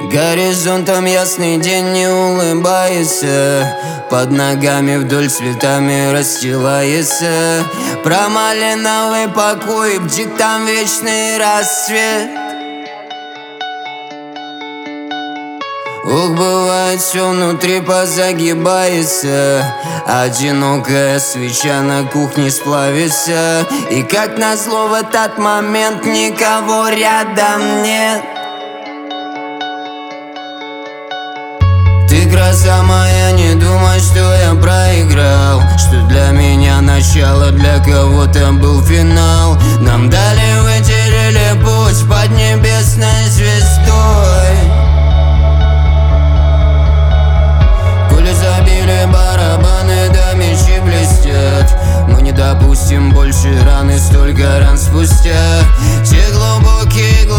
Горизонтом ясный день, не улыбается, под ногами вдоль цветами расстилается. Про малиновый покой, бдит там вечный рассвет. Ох, бывает все внутри позагибается, одинокая свеча на кухне сплавится. И как назло в этот момент никого рядом нет. Ты гроза моя, не думай, что я проиграл, что для меня начало, для кого-то был финал. Нам дали, выделили путь под небесной звездой. Пули забили барабаны, да мечи блестят. Мы не допустим больше раны, столько ран спустя. Те глубокие глаза